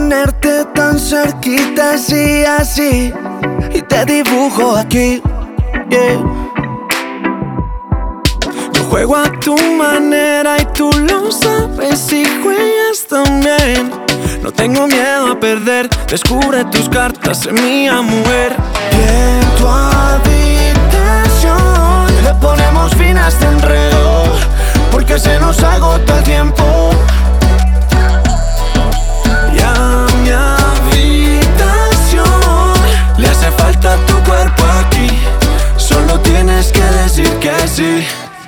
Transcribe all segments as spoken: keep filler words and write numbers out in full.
tenerte tan cerquita, así, así, y te dibujo aquí, yeah. Yo juego a tu manera y tú lo sabes y juegas también. No tengo miedo a perder, descubre tus cartas en mía, mujer. Y en tu habitación le ponemos fin a este enredo, porque se nos agota el tiempo. Y a mi habitación le hace falta tu cuerpo aquí, solo tienes que decir que sí.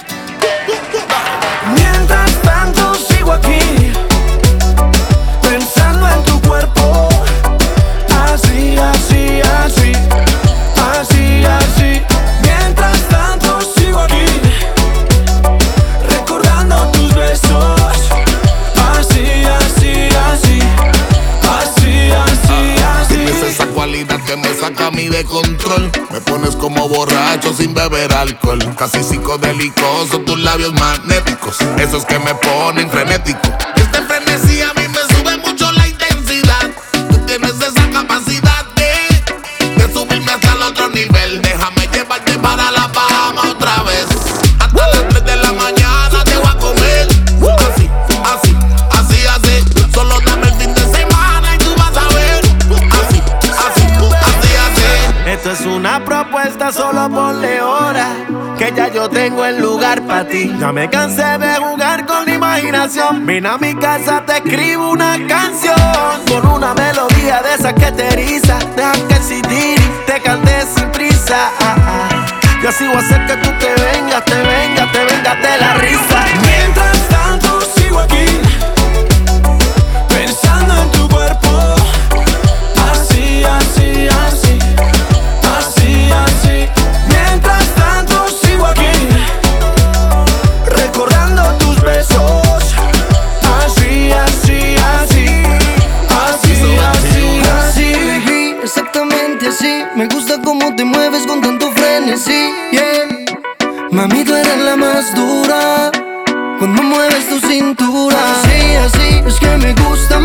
Mientras tanto sigo aquí, pensando en tu cuerpo. Así, así, así, así, así. Mientras tanto sigo aquí, recordando tus besos. Así, así, así, así, así, así. Tienes esa cualidad que me saca a mí de control. Me pones como borracho sin beber alcohol. Casi psicodélico, tus labios magnéticos, esos que me ponen frenético. Este frenesí a mí me sube mucho la intensidad. Tú tienes esa capacidad de, de subirme hasta el otro nivel. Déjame llevarte para la Bahama otra vez. Hasta las tres de la mañana te voy a comer. Así, así, así, así. Solo dame el fin de semana y tú vas a ver. Así, así, así, así. Esto es una propuesta, solo ponle hora, que ya yo tengo el lugar para ti. Ya me cansé de jugar con la imaginación. Ven a mi casa, te escribo una canción con una melodía de esas que te eriza. Deja que el C D te cante sin prisa. Ah, ah. Y así voy a hacer que tú te vengas, te vengas, te vengas de la risa. Mientras tanto sigo aquí, pensando en tu cuerpo. Así, así, así, así, así. Mientras tanto sigo aquí, recordando tus besos. Así, así, así, así, así, así. Exactamente así. Me gusta cómo te mueves con tanto frenesí, yeah. Mami, tú eres la más dura cuando mueves tu cintura. Así, así, es que me gusta